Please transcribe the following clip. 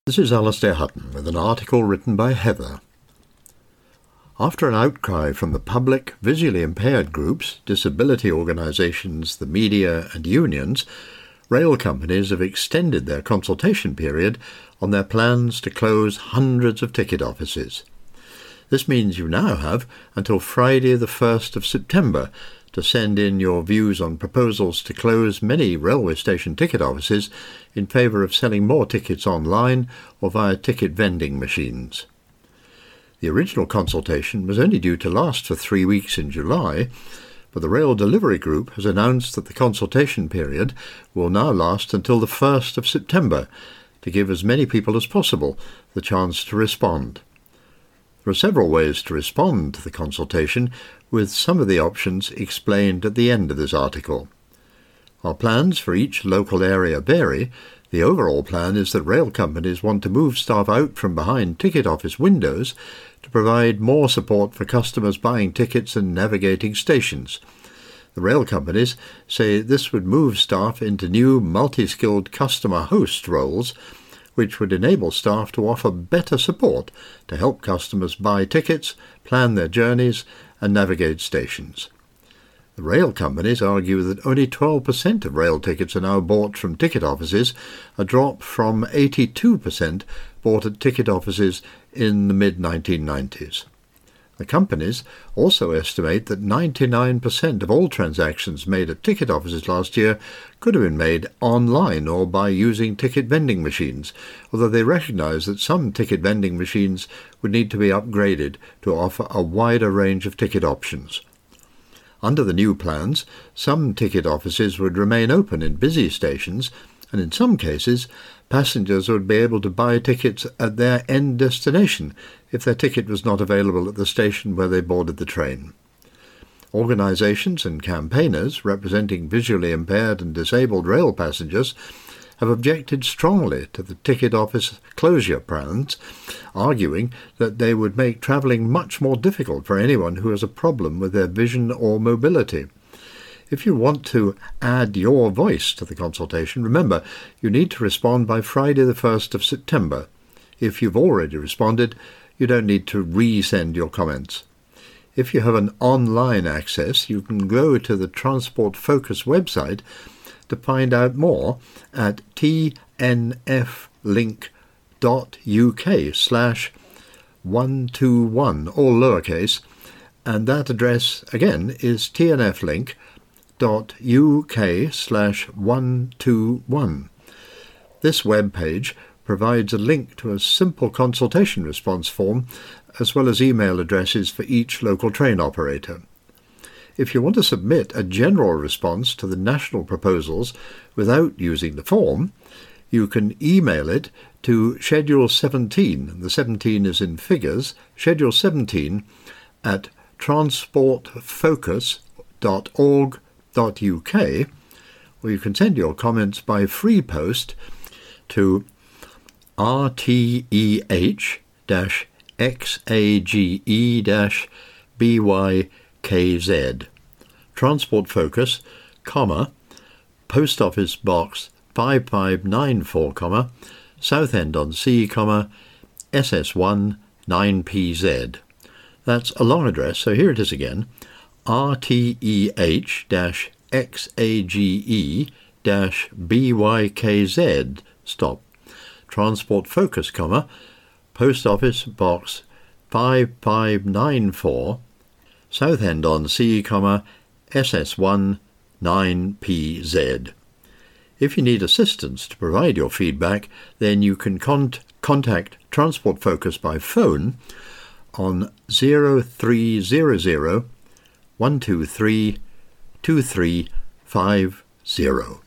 This is Alastair Hutton with an article written by Heather. After an outcry from the public, visually impaired groups, disability organisations, the media and unions, rail companies have extended their consultation period on their plans to close hundreds of ticket offices. This means you now have until Friday the 1st of September to send in your views on proposals to close many railway station ticket offices in favour of selling more tickets online or via ticket vending machines. The original consultation was only due to last for 3 weeks in July, but the Rail Delivery Group has announced that the consultation period will now last until the 1st of September to give as many people as possible the chance to respond. There are several ways to respond to the consultation, with some of the options explained at the end of this article. Our plans for each local area vary. The overall plan is that rail companies want to move staff out from behind ticket office windows to provide more support for customers buying tickets and navigating stations. The rail companies say this would move staff into new multi-skilled customer host roles, which would enable staff to offer better support to help customers buy tickets, plan their journeys and navigate stations. The rail companies argue that only 12% of rail tickets are now bought from ticket offices, a drop from 82% bought at ticket offices in the mid-1990s. The companies also estimate that 99% of all transactions made at ticket offices last year could have been made online or by using ticket vending machines, although they recognise that some ticket vending machines would need to be upgraded to offer a wider range of ticket options. Under the new plans, some ticket offices would remain open in busy stations, and in some cases, passengers would be able to buy tickets at their end destination if their ticket was not available at the station where they boarded the train. Organisations and campaigners representing visually impaired and disabled rail passengers have objected strongly to the ticket office closure plans, arguing that they would make travelling much more difficult for anyone who has a problem with their vision or mobility. If you want to add your voice to the consultation, remember you need to respond by Friday the 1st of September. If you've already responded, you don't need to resend your comments. If you have an online access, you can go to the Transport Focus website to find out more at tnflink.uk/121, all lowercase, and that address again is tnflink.uk/121. This web page provides a link to a simple consultation response form, as well as email addresses for each local train operator. If you want to submit a general response to the national proposals without using the form, you can email it to Schedule 17, the 17 is in figures, Schedule 17 at transportfocus.org.uk, or you can send your comments by free post to RTEH-XAGE-BYKZ, Transport Focus, Post Office Box 5594, Southend-on-Sea, SS1 9PZ. That's a long address, so here it is again, RTEH-XAGE-BYKZ, stop, Transport Focus, Post Office Box 5594, Southend-on-Sea, SS1 9PZ. If you need assistance to provide your feedback, then you can contact Transport Focus by phone on 0300 123 2350.